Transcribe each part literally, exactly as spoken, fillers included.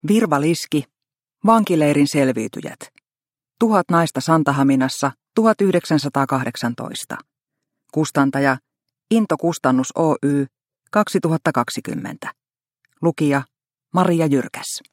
Virva-Liski, vankileirin selviytyjät. Tuhat naista Santahaminassa tuhatyhdeksänsataakahdeksantoista. Kustantaja Into Kustannus Oy kaksituhattakaksikymmentä. Lukija Maria Jyrkäs.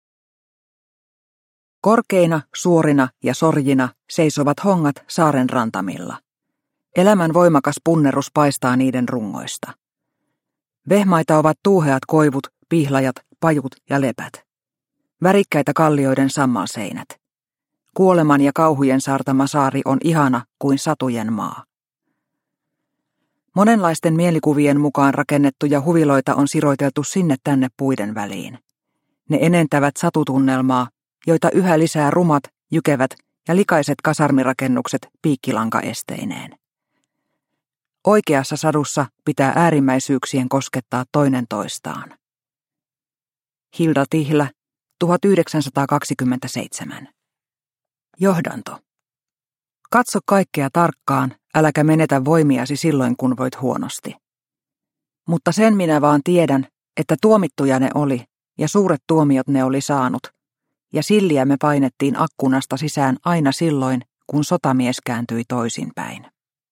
Korkeina, suorina ja sorjina seisovat hongat saaren rantamilla. Elämän voimakas punnerus paistaa niiden rungoista. Vehmaita ovat tuuheat koivut, pihlajat, pajut ja lepät. Värikkäitä kallioiden sammalseinät. Kuoleman ja kauhujen saartama saari on ihana kuin satujen maa. Monenlaisten mielikuvien mukaan rakennettuja huviloita on siroiteltu sinne tänne puiden väliin. Ne enentävät satutunnelmaa, joita yhä lisää rumat, jykevät ja likaiset kasarmirakennukset piikkilankaesteineen. Oikeassa sadussa pitää äärimmäisyyksien koskettaa toinen toistaan. Hilda Tihlä, tuhatyhdeksänsataakaksikymmentäseitsemän. Johdanto. Katso kaikkea tarkkaan, äläkä menetä voimiasi silloin, kun voit huonosti. Mutta sen minä vaan tiedän, että tuomittuja ne oli, ja suuret tuomiot ne oli saanut, ja silliä me painettiin akkunasta sisään aina silloin, kun sotamies kääntyi toisinpäin.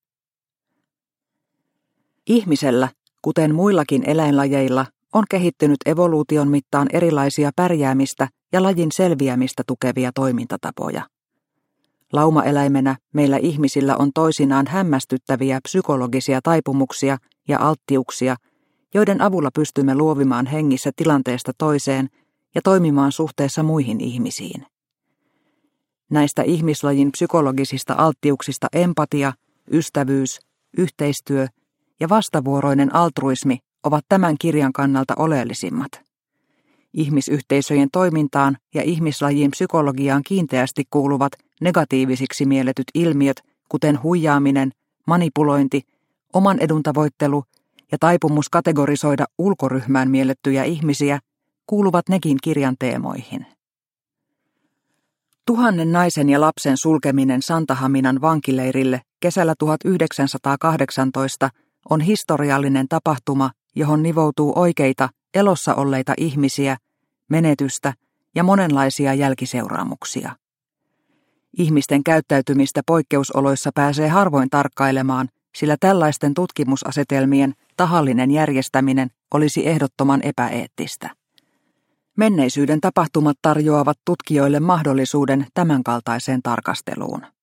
Ihmisellä, kuten muillakin eläinlajeilla, on kehittynyt evoluution mittaan erilaisia pärjäämistä ja lajin selviämistä tukevia toimintatapoja. Laumaeläimenä meillä ihmisillä on toisinaan hämmästyttäviä psykologisia taipumuksia ja alttiuksia, joiden avulla pystymme luovimaan hengissä tilanteesta toiseen ja toimimaan suhteessa muihin ihmisiin. Näistä ihmislajin psykologisista alttiuksista empatia, ystävyys, yhteistyö ja vastavuoroinen altruismi ovat tämän kirjan kannalta oleellisimmat. Ihmisyhteisöjen toimintaan ja ihmislajien psykologiaan kiinteästi kuuluvat negatiivisiksi mielletyt ilmiöt, kuten huijaaminen, manipulointi, oman edun tavoittelu ja taipumus kategorisoida ulkoryhmään miellettyjä ihmisiä, kuuluvat nekin kirjan teemoihin. Tuhannen naisen ja lapsen sulkeminen Santahaminan vankileirille kesällä tuhatyhdeksänsataakahdeksantoista on historiallinen tapahtuma, johon nivoutuu oikeita, elossa olleita ihmisiä, menetystä ja monenlaisia jälkiseuraamuksia. Ihmisten käyttäytymistä poikkeusoloissa pääsee harvoin tarkkailemaan, sillä tällaisten tutkimusasetelmien tahallinen järjestäminen olisi ehdottoman epäeettistä. Menneisyyden tapahtumat tarjoavat tutkijoille mahdollisuuden tämänkaltaiseen tarkasteluun.